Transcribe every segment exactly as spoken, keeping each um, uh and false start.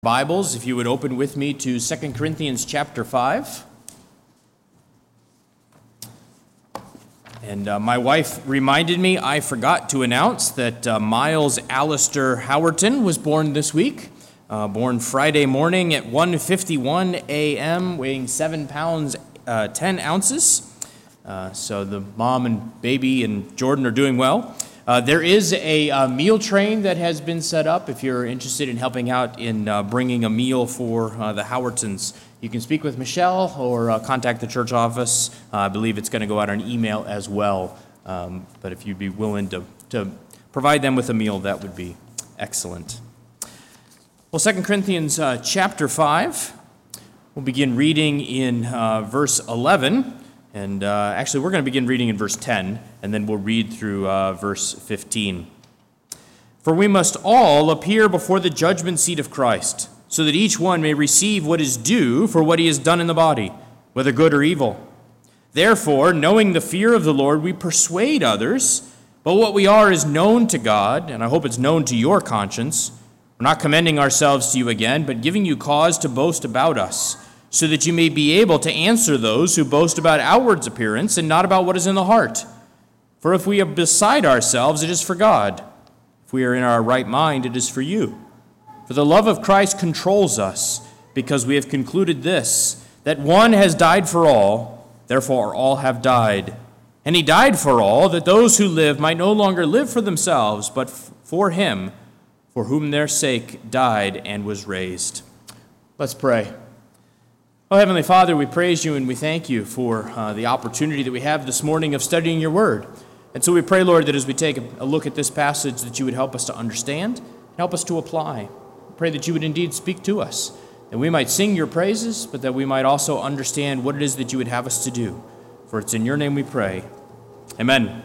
Bibles, if you would open with me to Second Corinthians chapter five. And uh, my wife reminded me I forgot to announce that uh, Miles Alistair Howerton was born this week, uh, born Friday morning at one fifty-one a.m., weighing seven pounds, uh, ten ounces. Uh, so the mom and baby and Jordan are doing well. Uh, there is a, a meal train that has been set up. If you're interested in helping out in uh, bringing a meal for uh, the Howertons, you can speak with Michelle or uh, contact the church office. Uh, I believe it's going to go out on email as well. Um, but if you'd be willing to, to provide them with a meal, that would be excellent. Well, Second Corinthians uh, chapter five, we'll begin reading in uh, verse eleven. And uh, actually, we're going to begin reading in verse ten, and then we'll read through uh, verse fifteen. For we must all appear before the judgment seat of Christ, so that each one may receive what is due for what he has done in the body, whether good or evil. Therefore, knowing the fear of the Lord, we persuade others, but what we are is known to God, and I hope it's known to your conscience. We're not commending ourselves to you again, but giving you cause to boast about us, so that you may be able to answer those who boast about outward appearance and not about what is in the heart. For if we are beside ourselves, it is for God. If we are in our right mind, it is for you. For the love of Christ controls us, because we have concluded this, that one has died for all, therefore all have died. And he died for all, that those who live might no longer live for themselves, but for him, for whom their sake died and was raised. Let's pray. Oh, Heavenly Father, we praise you and we thank you for uh, the opportunity that we have this morning of studying your word. And so we pray, Lord, that as we take a look at this passage, that you would help us to understand and help us to apply. We pray that you would indeed speak to us, that we might sing your praises, but that we might also understand what it is that you would have us to do. For it's in your name we pray. Amen.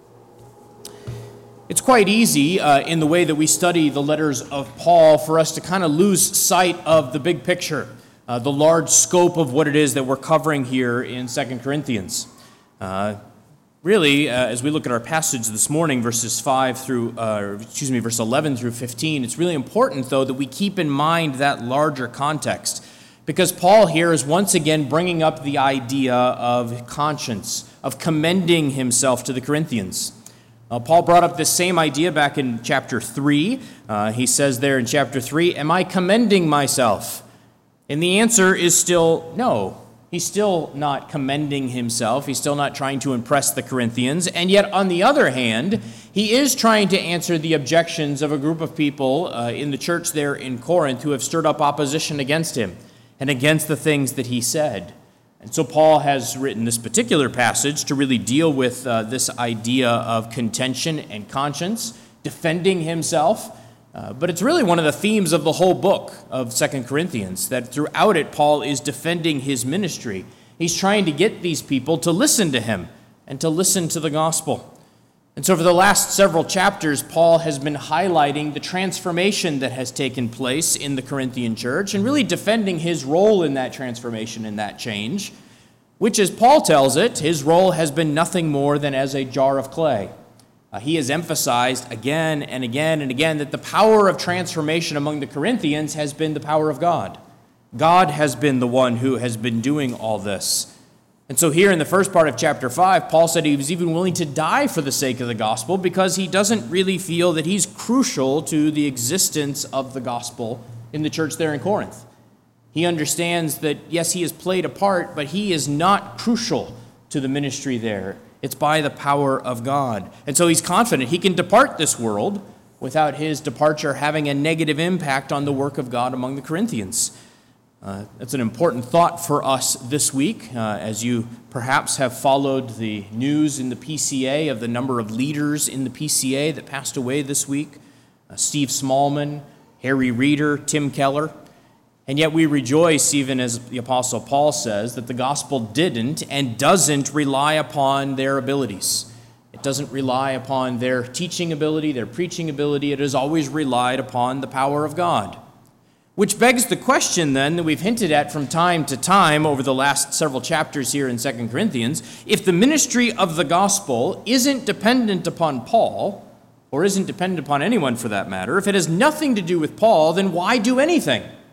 It's quite easy uh, in the way that we study the letters of Paul for us to kind of lose sight of the big picture. Uh, the large scope of what it is that we're covering here in Second Corinthians. Uh, really, uh, as we look at our passage this morning, verses five through, uh, excuse me, verse eleven through fifteen, it's really important, though, that we keep in mind that larger context, because Paul here is once again bringing up the idea of conscience, of commending himself to the Corinthians. Uh, Paul brought up this same idea back in chapter three. Uh, he says there in chapter three, "Am I commending myself?" And the answer is still no. He's still not commending himself. He's still not trying to impress the Corinthians. And yet, on the other hand, he is trying to answer the objections of a group of people uh, in the church there in Corinth who have stirred up opposition against him and against the things that he said. And so Paul has written this particular passage to really deal with uh, this idea of contention and conscience, defending himself. Uh, but it's really one of the themes of the whole book of Second Corinthians, that throughout it, Paul is defending his ministry. He's trying to get these people to listen to him and to listen to the gospel. And so for the last several chapters, Paul has been highlighting the transformation that has taken place in the Corinthian church and really defending his role in that transformation and that change, which, as Paul tells it, his role has been nothing more than as a jar of clay. Uh, he has emphasized again and again and again that the power of transformation among the Corinthians has been the power of God. God has been the one who has been doing all this. And so here in the first part of chapter five, Paul said he was even willing to die for the sake of the gospel because he doesn't really feel that he's crucial to the existence of the gospel in the church there in Corinth. He understands that, yes, he has played a part, but he is not crucial to the ministry there. It's by the power of God. And so he's confident he can depart this world without his departure having a negative impact on the work of God among the Corinthians. Uh, that's an important thought for us this week, uh, as you perhaps have followed the news in the P C A of the number of leaders in the P C A that passed away this week. Uh, Steve Smallman, Harry Reeder, Tim Keller. And yet we rejoice, even as the Apostle Paul says, that the gospel didn't and doesn't rely upon their abilities. It doesn't rely upon their teaching ability, their preaching ability. It has always relied upon the power of God. Which begs the question then that we've hinted at from time to time over the last several chapters here in Second Corinthians. If the ministry of the gospel isn't dependent upon Paul, or isn't dependent upon anyone for that matter, if it has nothing to do with Paul, then why do anything?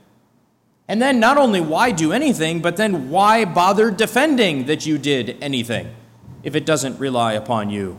And then not only why do anything, but then why bother defending that you did anything if it doesn't rely upon you?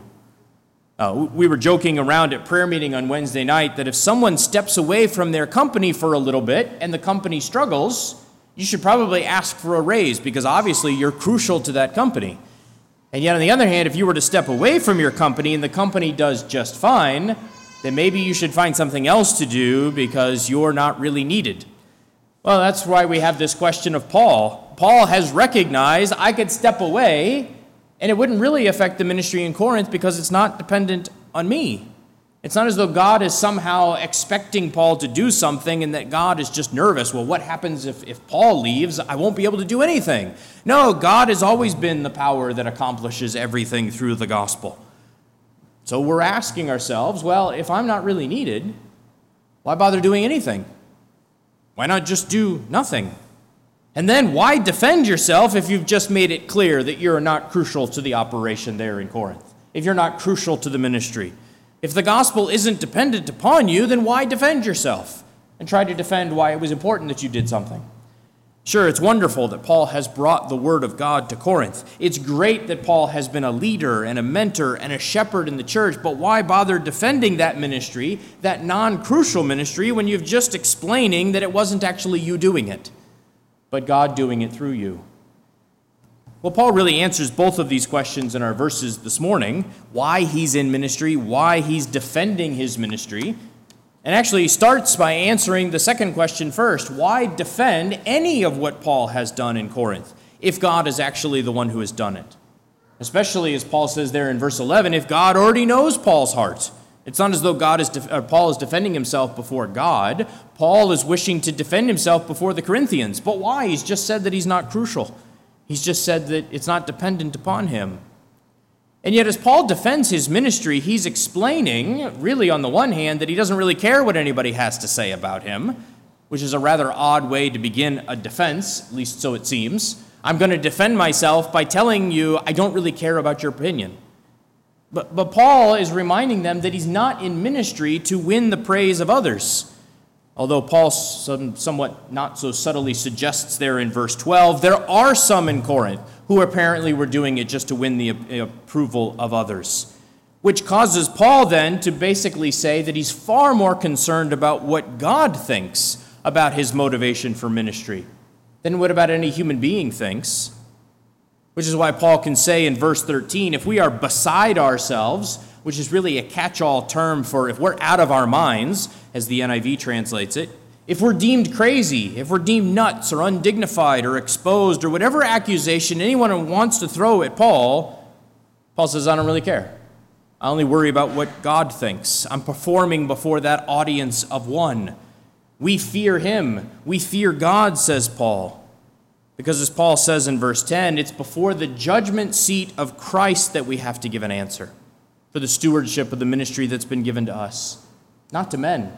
Uh, we were joking around at prayer meeting on Wednesday night that if someone steps away from their company for a little bit and the company struggles, you should probably ask for a raise because obviously you're crucial to that company. And yet on the other hand, if you were to step away from your company and the company does just fine, then maybe you should find something else to do because you're not really needed. Well, that's why we have this question of Paul. Paul has recognized I could step away and it wouldn't really affect the ministry in Corinth because it's not dependent on me. It's not as though God is somehow expecting Paul to do something and that God is just nervous. Well, what happens if, if Paul leaves? I won't be able to do anything. No, God has always been the power that accomplishes everything through the gospel. So we're asking ourselves, well, if I'm not really needed, why bother doing anything? Why not just do nothing? And then why defend yourself if you've just made it clear that you're not crucial to the operation there in Corinth? If you're not crucial to the ministry? If the gospel isn't dependent upon you, then why defend yourself and try to defend why it was important that you did something? Sure, it's wonderful that Paul has brought the word of God to Corinth. It's great that Paul has been a leader and a mentor and a shepherd in the church, but why bother defending that ministry, that non-crucial ministry, when you've just explaining that it wasn't actually you doing it, but God doing it through you? Well, Paul really answers both of these questions in our verses this morning, why he's in ministry, why he's defending his ministry. And actually he starts by answering the second question first. Why defend any of what Paul has done in Corinth if God is actually the one who has done it? Especially as Paul says there in verse eleven, if God already knows Paul's heart. It's not as though God is def- or Paul is defending himself before God. Paul is wishing to defend himself before the Corinthians. But why? He's just said that he's not crucial. He's just said that it's not dependent upon him. And yet as Paul defends his ministry, he's explaining, really on the one hand, that he doesn't really care what anybody has to say about him, which is a rather odd way to begin a defense, at least so it seems. I'm going to defend myself by telling you I don't really care about your opinion. But, but Paul is reminding them that he's not in ministry to win the praise of others. Although Paul some, somewhat not so subtly suggests there in verse twelve, there are some in Corinth who apparently were doing it just to win the approval of others, which causes Paul then to basically say that he's far more concerned about what God thinks about his motivation for ministry than what about any human being thinks. Which is why Paul can say in verse thirteen, if we are beside ourselves, which is really a catch-all term for if we're out of our minds, as the N I V translates it, if we're deemed crazy, if we're deemed nuts or undignified or exposed or whatever accusation anyone wants to throw at Paul, Paul says, I don't really care. I only worry about what God thinks. I'm performing before that audience of one. We fear him. We fear God, says Paul. Because as Paul says in verse ten, it's before the judgment seat of Christ that we have to give an answer for the stewardship of the ministry that's been given to us, not to men.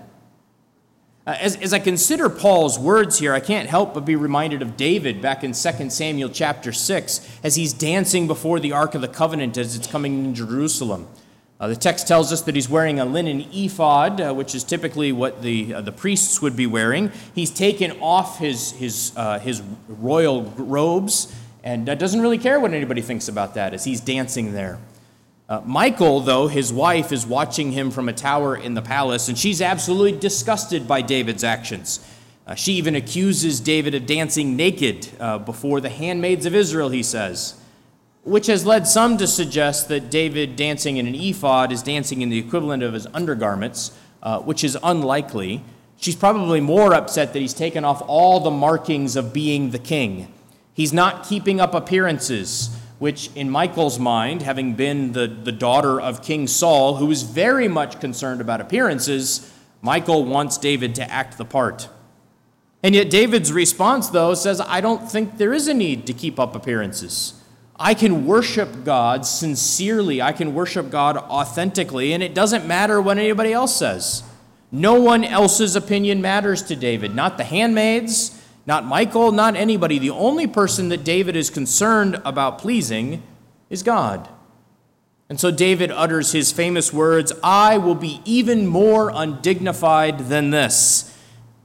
Uh, as, as I consider Paul's words here, I can't help but be reminded of David back in Second Samuel chapter six, as he's dancing before the Ark of the Covenant as it's coming in Jerusalem. Uh, the text tells us that he's wearing a linen ephod, uh, which is typically what the uh, the priests would be wearing. He's taken off his his uh, his royal robes and uh, doesn't really care what anybody thinks about that as he's dancing there. Uh, Michal, though, his wife, is watching him from a tower in the palace, and she's absolutely disgusted by David's actions. Uh, she even accuses David of dancing naked uh, before the handmaids of Israel, he says, which has led some to suggest that David dancing in an ephod is dancing in the equivalent of his undergarments, uh, which is unlikely. She's probably more upset that he's taken off all the markings of being the king. He's not keeping up appearances, which in Michal's mind, having been the, the daughter of King Saul, who was very much concerned about appearances, Michal wants David to act the part. And yet David's response, though, says, I don't think there is a need to keep up appearances. I can worship God sincerely. I can worship God authentically, and it doesn't matter what anybody else says. No one else's opinion matters to David, not the handmaids, not Michal, not anybody. The only person that David is concerned about pleasing is God. And so David utters his famous words, I will be even more undignified than this.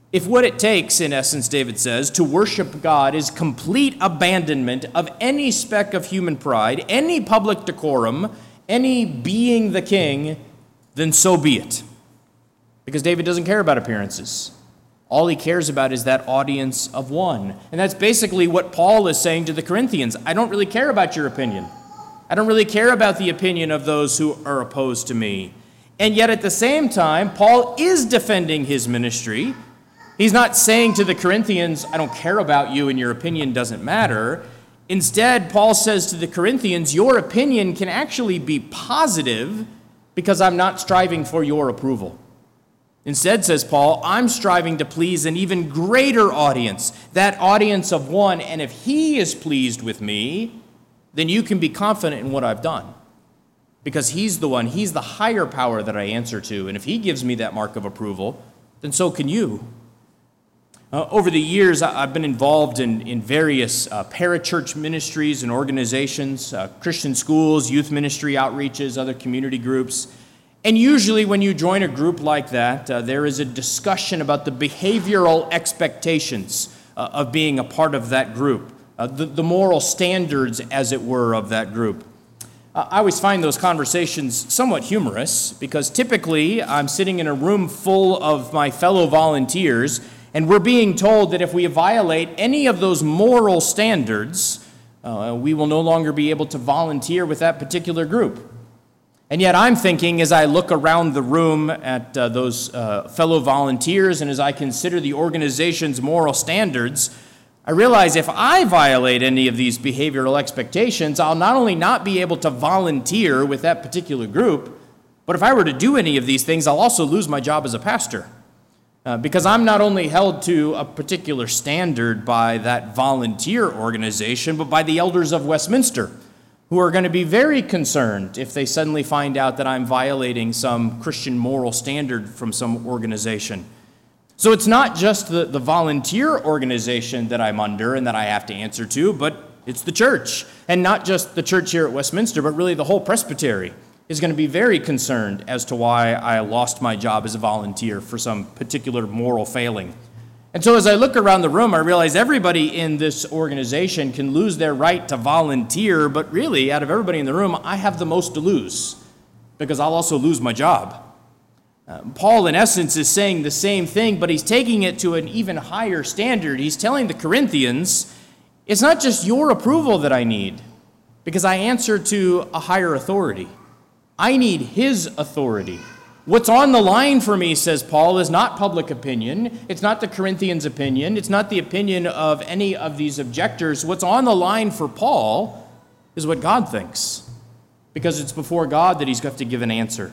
If what it takes, in essence, David says, to worship God is complete abandonment of any speck of human pride, any public decorum, any being the king, then so be it. Because David doesn't care about appearances. All he cares about is that audience of one. And that's basically what Paul is saying to the Corinthians. I don't really care about your opinion. I don't really care about the opinion of those who are opposed to me. And yet at the same time, Paul is defending his ministry. He's not saying to the Corinthians, I don't care about you and your opinion doesn't matter. Instead, Paul says to the Corinthians, your opinion can actually be positive because I'm not striving for your approval. Instead, says Paul, I'm striving to please an even greater audience, that audience of one, and if he is pleased with me, then you can be confident in what I've done. Because he's the one, he's the higher power that I answer to, and if he gives me that mark of approval, then so can you. Uh, over the years, I've been involved in, in various uh, parachurch ministries and organizations, uh, Christian schools, youth ministry outreaches, other community groups. And usually when you join a group like that, uh, there is a discussion about the behavioral expectations uh, of being a part of that group, uh, the, the moral standards, as it were, of that group. Uh, I always find those conversations somewhat humorous because typically I'm sitting in a room full of my fellow volunteers and we're being told that if we violate any of those moral standards, uh, we will no longer be able to volunteer with that particular group. And yet I'm thinking, as I look around the room at uh, those uh, fellow volunteers and as I consider the organization's moral standards, I realize if I violate any of these behavioral expectations, I'll not only not be able to volunteer with that particular group, but if I were to do any of these things, I'll also lose my job as a pastor. Uh, because I'm not only held to a particular standard by that volunteer organization, but by the elders of Westminster, who are going to be very concerned if they suddenly find out that I'm violating some Christian moral standard from some organization. So it's not just the, the volunteer organization that I'm under and that I have to answer to, but it's the church. And not just the church here at Westminster, but really the whole presbytery is going to be very concerned as to why I lost my job as a volunteer for some particular moral failing. And so as I look around the room, I realize everybody in this organization can lose their right to volunteer, but really, out of everybody in the room, I have the most to lose, because I'll also lose my job. Uh, Paul, in essence, is saying the same thing, but he's taking it to an even higher standard. He's telling the Corinthians, it's not just your approval that I need, because I answer to a higher authority. I need his authority. What's on the line for me, says Paul, is not public opinion. It's not the Corinthians' opinion. It's not the opinion of any of these objectors. What's on the line for Paul is what God thinks, because it's before God that he's got to give an answer.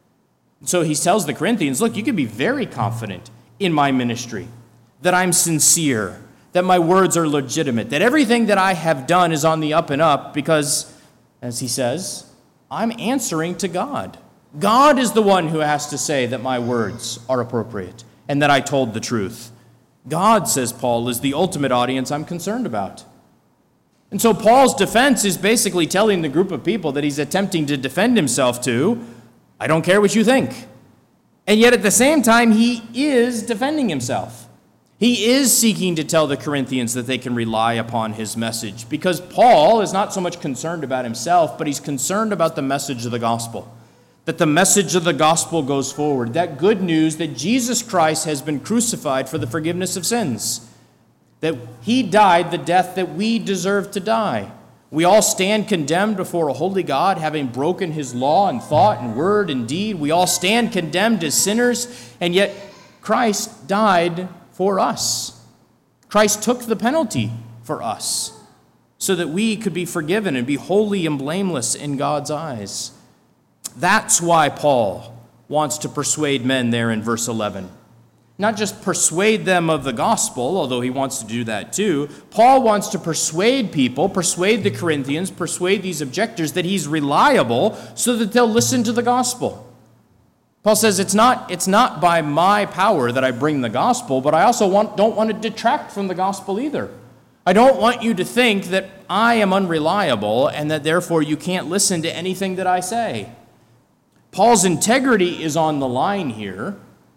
So he tells the Corinthians, look, you can be very confident in my ministry, that I'm sincere, that my words are legitimate, that everything that I have done is on the up and up because, as he says, I'm answering to God. God is the one who has to say that my words are appropriate and that I told the truth. God, says Paul, is the ultimate audience I'm concerned about. And so Paul's defense is basically telling the group of people that he's attempting to defend himself to, I don't care what you think. And yet at the same time, he is defending himself. He is seeking to tell the Corinthians that they can rely upon his message, because Paul is not so much concerned about himself, but he's concerned about the message of the gospel. That the message of the gospel goes forward, that good news that Jesus Christ has been crucified for the forgiveness of sins, that he died the death that we deserve to die. We all stand condemned before a holy God, having broken his law in thought and word and deed. We all stand condemned as sinners, and yet Christ died for us. Christ took the penalty for us so that we could be forgiven and be holy and blameless in God's eyes. That's why Paul wants to persuade men there in verse eleven. Not just persuade them of the gospel, although he wants to do that too. Paul wants to persuade people, persuade the Corinthians, persuade these objectors that he's reliable so that they'll listen to the gospel. Paul says it's not, it's not by my power that I bring the gospel, but I also want, don't want to detract from the gospel either. I don't want you to think that I am unreliable and that therefore you can't listen to anything that I say. Paul's integrity is on the line here,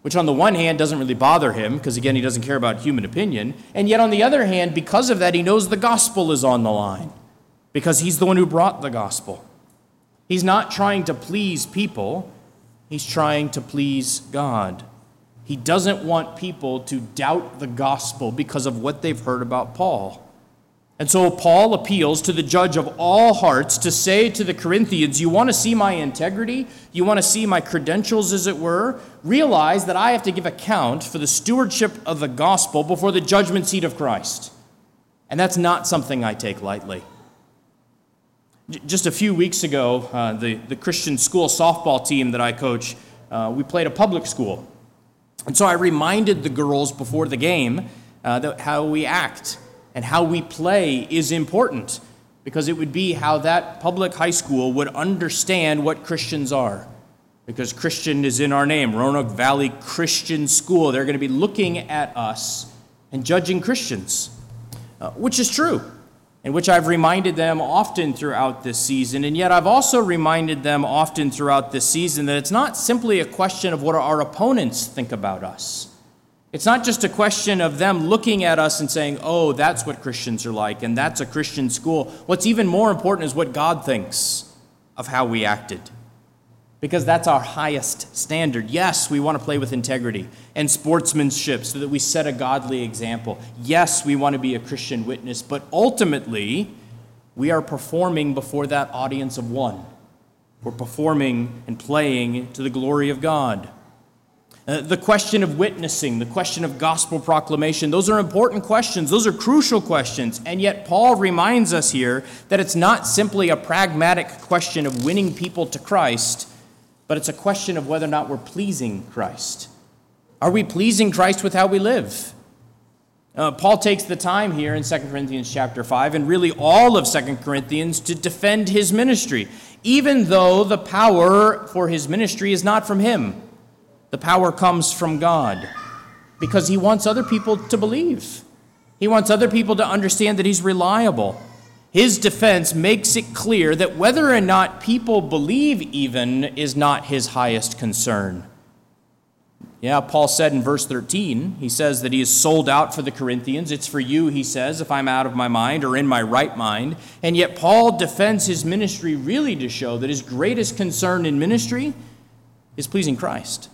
which on the one hand doesn't really bother him, because again, he doesn't care about human opinion, and yet on the other hand, because of that, he knows the gospel is on the line, because he's the one who brought the gospel. He's not trying to please people, he's trying to please God. He doesn't want people to doubt the gospel because of what they've heard about Paul. And so Paul appeals to the judge of all hearts to say to the Corinthians, you want to see my integrity? You want to see my credentials, as it were? Realize that I have to give account for the stewardship of the gospel before the judgment seat of Christ. And that's not something I take lightly. J- just a few weeks ago, uh, the, the Christian school softball team that I coach, uh, we played a public school. And so I reminded the girls before the game uh, that how we act and how we play is important, because it would be how that public high school would understand what Christians are. Because Christian is in our name, Roanoke Valley Christian School. They're going to be looking at us and judging Christians, uh, which is true, and which I've reminded them often throughout this season. And yet I've also reminded them often throughout this season that it's not simply a question of what our opponents think about us. It's not just a question of them looking at us and saying, oh, that's what Christians are like, and that's a Christian school. What's even more important is what God thinks of how we acted, because that's our highest standard. Yes, we want to play with integrity and sportsmanship so that we set a godly example. Yes, we want to be a Christian witness, but ultimately, we are performing before that audience of one. We're performing and playing to the glory of God. Uh, the question of witnessing, the question of gospel proclamation, those are important questions. Those are crucial questions. And yet Paul reminds us here that it's not simply a pragmatic question of winning people to Christ, but it's a question of whether or not we're pleasing Christ. Are we pleasing Christ with how we live? Uh, Paul takes the time here in Second Corinthians chapter five, and really all of Second Corinthians, to defend his ministry, even though the power for his ministry is not from him. The power comes from God, because he wants other people to believe. He wants other people to understand that he's reliable. His defense makes it clear that whether or not people believe even is not his highest concern. Yeah, Paul said in verse thirteen, he says that he is sold out for the Corinthians. It's for you, he says, if I'm out of my mind or in my right mind. And yet Paul defends his ministry really to show that his greatest concern in ministry is pleasing Christ.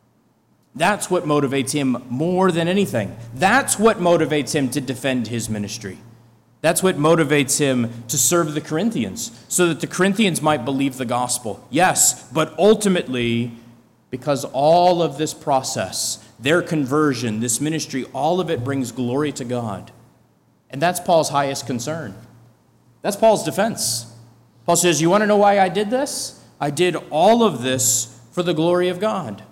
That's what motivates him more than anything. That's what motivates him to defend his ministry. That's what motivates him to serve the Corinthians, so that the Corinthians might believe the gospel. Yes, but ultimately, because all of this process, their conversion, this ministry, all of it brings glory to God. And that's Paul's highest concern. That's Paul's defense. Paul says, you want to know why I did this? I did all of this for the glory of God.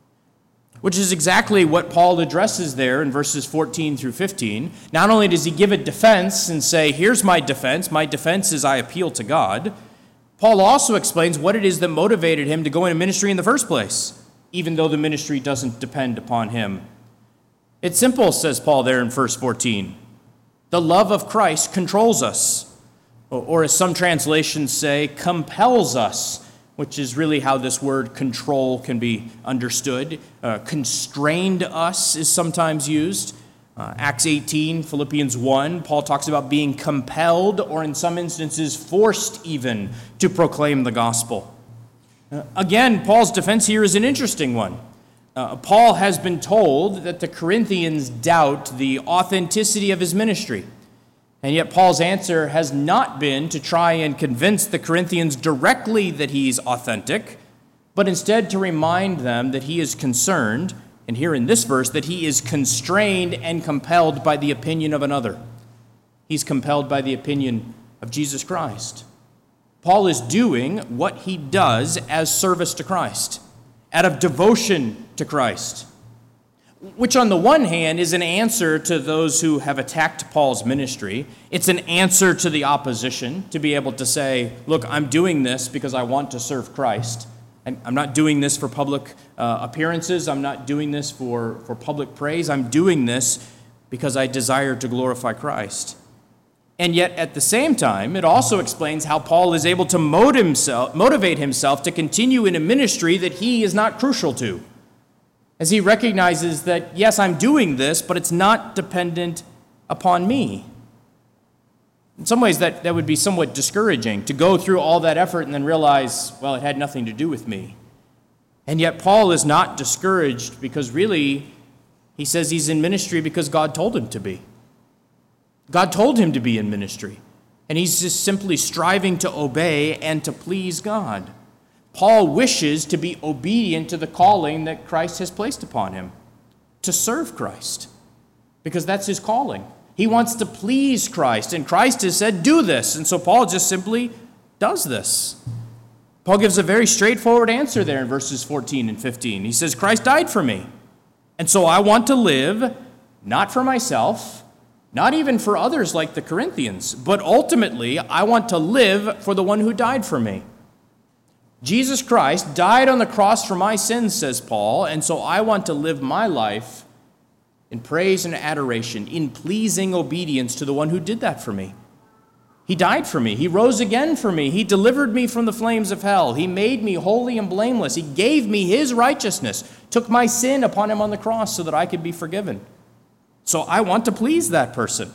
Which is exactly what Paul addresses there in verses fourteen through fifteen. Not only does he give a defense and say, here's my defense. My defense is I appeal to God. Paul also explains what it is that motivated him to go into ministry in the first place, even though the ministry doesn't depend upon him. It's simple, says Paul there in verse fourteen. The love of Christ controls us, or as some translations say, compels us, which is really how this word control can be understood. Uh, constrained us is sometimes used. Uh, Acts eighteen, Philippians one, Paul talks about being compelled, or in some instances forced even, to proclaim the gospel. Uh, again, Paul's defense here is an interesting one. Uh, Paul has been told that the Corinthians doubt the authenticity of his ministry. And yet Paul's answer has not been to try and convince the Corinthians directly that he's authentic, but instead to remind them that he is concerned, and here in this verse, that he is constrained and compelled by the opinion of another. He's compelled by the opinion of Jesus Christ. Paul is doing what he does as service to Christ, out of devotion to Christ, which on the one hand is an answer to those who have attacked Paul's ministry. It's an answer to the opposition to be able to say, look, I'm doing this because I want to serve Christ. I'm not doing this for public uh, appearances. I'm not doing this for, for public praise. I'm doing this because I desire to glorify Christ. And yet at the same time, it also explains how Paul is able to motivate himself, motivate himself to continue in a ministry that he is not crucial to. as he recognizes that, yes, I'm doing this, but it's not dependent upon me. In some ways, that, that would be somewhat discouraging, to go through all that effort and then realize, well, it had nothing to do with me. And yet Paul is not discouraged because really, he says he's in ministry because God told him to be. God told him to be in ministry, and he's just simply striving to obey and to please God. Paul wishes to be obedient to the calling that Christ has placed upon him, to serve Christ, because that's his calling. He wants to please Christ, and Christ has said, do this. And so Paul just simply does this. Paul gives a very straightforward answer there in verses fourteen and fifteen. He says, Christ died for me, and so I want to live, not for myself, not even for others like the Corinthians, but ultimately I want to live for the one who died for me. Jesus Christ died on the cross for my sins, says Paul, and so I want to live my life in praise and adoration, in pleasing obedience to the one who did that for me. He died for me. He rose again for me. He delivered me from the flames of hell. He made me holy and blameless. He gave me his righteousness, took my sin upon him on the cross so that I could be forgiven. So I want to please that person.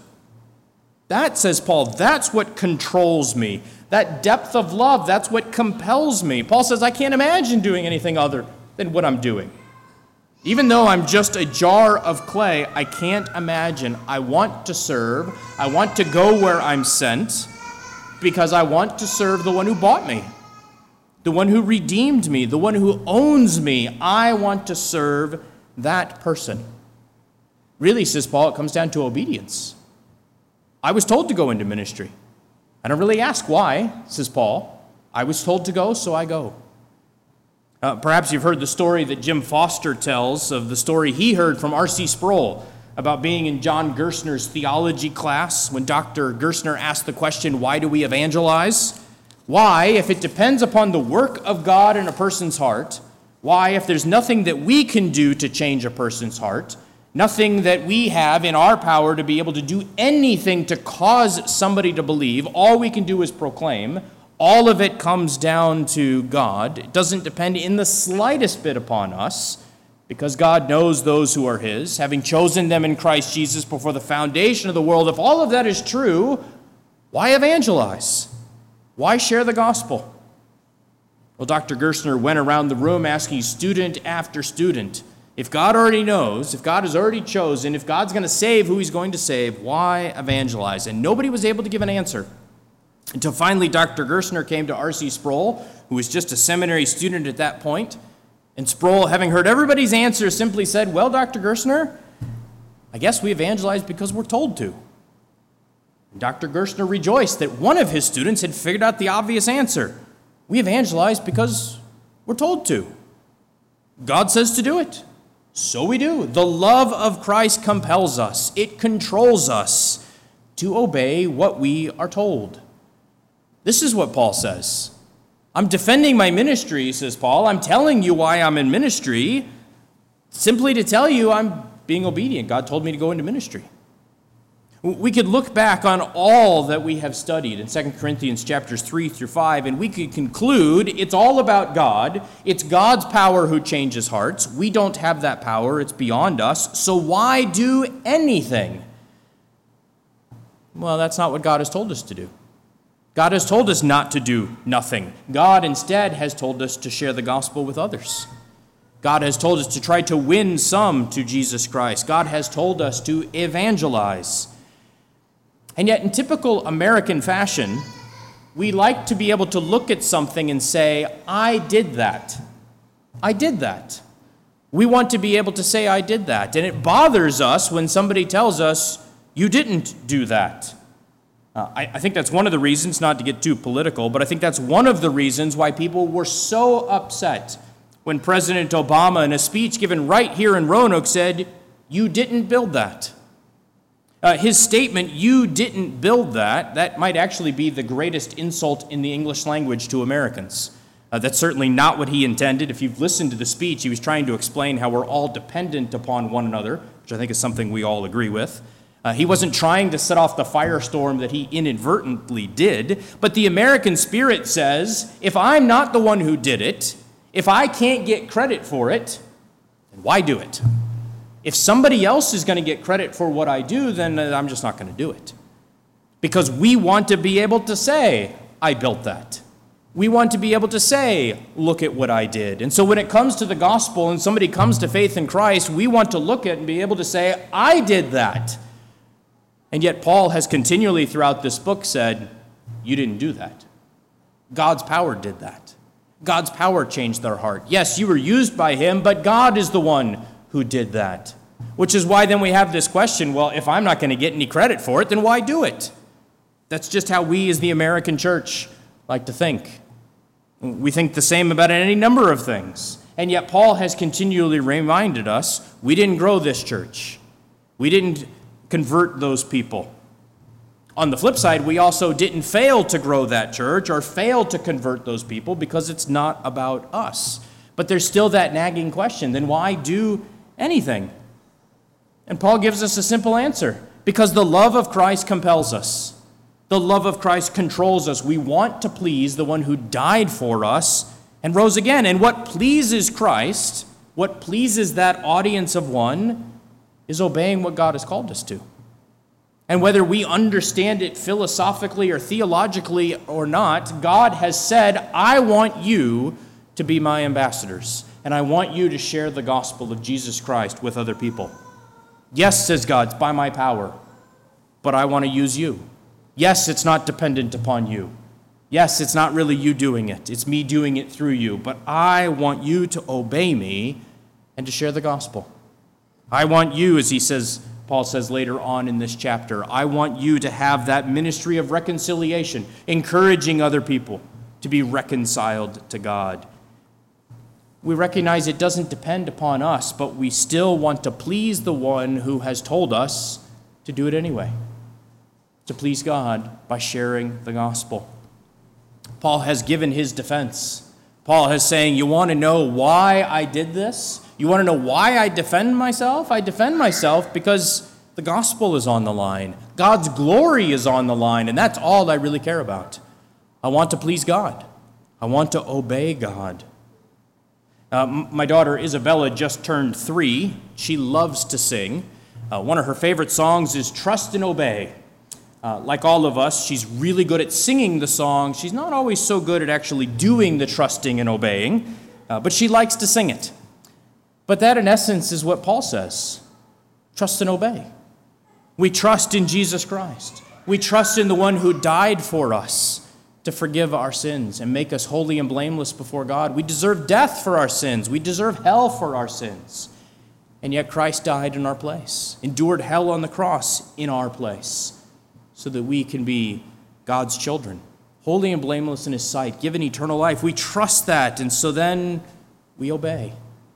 That, says Paul, that's what controls me. That depth of love, that's what compels me. Paul says, I can't imagine doing anything other than what I'm doing. Even though I'm just a jar of clay, I can't imagine. I want to serve. I want to go where I'm sent because I want to serve the one who bought me, the one who redeemed me, the one who owns me. I want to serve that person. Really, says Paul, it comes down to obedience. I was told to go into ministry. I don't really ask why, says Paul. I was told to go, so I go. Uh, perhaps you've heard the story that Jim Foster tells of the story he heard from R C Sproul about being in John Gerstner's theology class when Doctor Gerstner asked the question, why do we evangelize? Why, if it depends upon the work of God in a person's heart, why, if there's nothing that we can do to change a person's heart, nothing that we have in our power to be able to do anything to cause somebody to believe, all we can do is proclaim. All of it comes down to God. It doesn't depend in the slightest bit upon us, because God knows those who are his, having chosen them in Christ Jesus before the foundation of the world. If all of that is true, why evangelize? Why share the gospel? Well, Doctor Gerstner went around the room asking student after student, if God already knows, if God has already chosen, if God's going to save who he's going to save, why evangelize? And nobody was able to give an answer. Until finally Doctor Gerstner came to R C Sproul, who was just a seminary student at that point. And Sproul, having heard everybody's answer, simply said, well, Doctor Gerstner, I guess we evangelize because we're told to. And Doctor Gerstner rejoiced that one of his students had figured out the obvious answer. We evangelize because we're told to. God says to do it. So we do. The love of Christ compels us. It controls us to obey what we are told. This is what Paul says. I'm defending my ministry, says Paul. I'm telling you why I'm in ministry, simply to tell you I'm being obedient. God told me to go into ministry. We could look back on all that we have studied in Second Corinthians chapters three through five, and we could conclude it's all about God. It's God's power who changes hearts. We don't have that power. It's beyond us. So why do anything? Well, that's not what God has told us to do. God has told us not to do nothing. God instead has told us to share the gospel with others. God has told us to try to win some to Jesus Christ. God has told us to evangelize. And yet, in typical American fashion, we like to be able to look at something and say, I did that. I did that. We want to be able to say, I did that. And it bothers us when somebody tells us, you didn't do that. Uh, I, I think that's one of the reasons, not to get too political, but I think that's one of the reasons why people were so upset when President Obama, in a speech given right here in Roanoke, said, you didn't build that. Uh, his statement, you didn't build that, that might actually be the greatest insult in the English language to Americans. Uh, that's certainly not what he intended. If you've listened to the speech, he was trying to explain how we're all dependent upon one another, which I think is something we all agree with. Uh, he wasn't trying to set off the firestorm that he inadvertently did, but the American spirit says, if I'm not the one who did it, if I can't get credit for it, then why do it? If somebody else is going to get credit for what I do, then I'm just not going to do it. Because we want to be able to say, I built that. We want to be able to say, look at what I did. And so when it comes to the gospel and somebody comes to faith in Christ, we want to look at and be able to say, I did that. And yet Paul has continually throughout this book said, you didn't do that. God's power did that. God's power changed their heart. Yes, you were used by him, but God is the one who did that. Which is why then we have this question, well, if I'm not going to get any credit for it, then why do it? That's just how we as the American church like to think. We think the same about any number of things. And yet Paul has continually reminded us, we didn't grow this church. We didn't convert those people. On the flip side, we also didn't fail to grow that church or fail to convert those people because it's not about us. But there's still that nagging question, then why do anything? And Paul gives us a simple answer. Because the love of Christ compels us. The love of Christ controls us. We want to please the one who died for us and rose again. And what pleases Christ, what pleases that audience of one, is obeying what God has called us to. And whether we understand it philosophically or theologically or not, God has said, I want you to be my ambassadors, and I want you to share the gospel of Jesus Christ with other people. Yes, says God, it's by my power, but I want to use you. Yes, it's not dependent upon you. Yes, it's not really you doing it. It's me doing it through you. But I want you to obey me and to share the gospel. I want you, as he says, Paul says later on in this chapter, I want you to have that ministry of reconciliation, encouraging other people to be reconciled to God. We recognize it doesn't depend upon us, but we still want to please the one who has told us to do it anyway. To please God by sharing the gospel. Paul has given his defense. Paul is saying, you want to know why I did this? You want to know why I defend myself? I defend myself because the gospel is on the line. God's glory is on the line, and that's all I really care about. I want to please God. I want to obey God. Uh, my daughter Isabella just turned three. She loves to sing. Uh, one of her favorite songs is Trust and Obey. Uh, like all of us, she's really good at singing the song. She's not always so good at actually doing the trusting and obeying, uh, but she likes to sing it. But that, in essence, is what Paul says. Trust and obey. We trust in Jesus Christ. We trust in the one who died for us to forgive our sins and make us holy and blameless before God. We deserve death for our sins. We deserve hell for our sins. And yet Christ died in our place, endured hell on the cross in our place, so that we can be God's children, holy and blameless in his sight, given eternal life. We trust that, and so then we obey.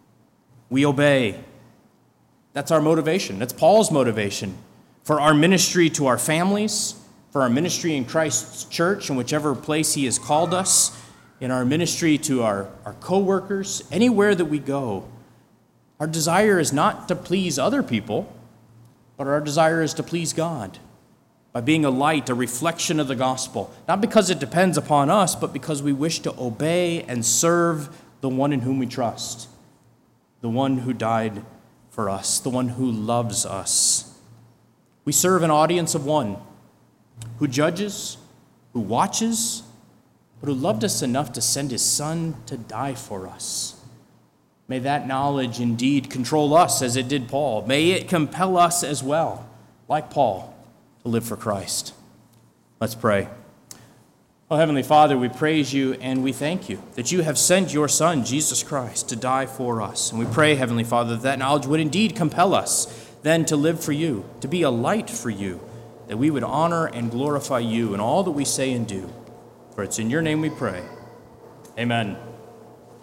We obey. That's our motivation. That's Paul's motivation for our ministry to our families, for our ministry in Christ's church, in whichever place he has called us, in our ministry to our, our co-workers, anywhere that we go. Our desire is not to please other people, but our desire is to please God by being a light, a reflection of the gospel, not because it depends upon us, but because we wish to obey and serve the one in whom we trust, the one who died for us, the one who loves us. We serve an audience of one who judges, who watches, but who loved us enough to send his son to die for us. May that knowledge indeed control us as it did Paul. May it compel us as well, like Paul, to live for Christ. Let's pray. Oh, Heavenly Father, we praise you and we thank you that you have sent your Son, Jesus Christ, to die for us. And we pray, Heavenly Father, that that knowledge would indeed compel us then to live for you, to be a light for you, that we would honor and glorify you in all that we say and do. For it's in your name we pray. Amen.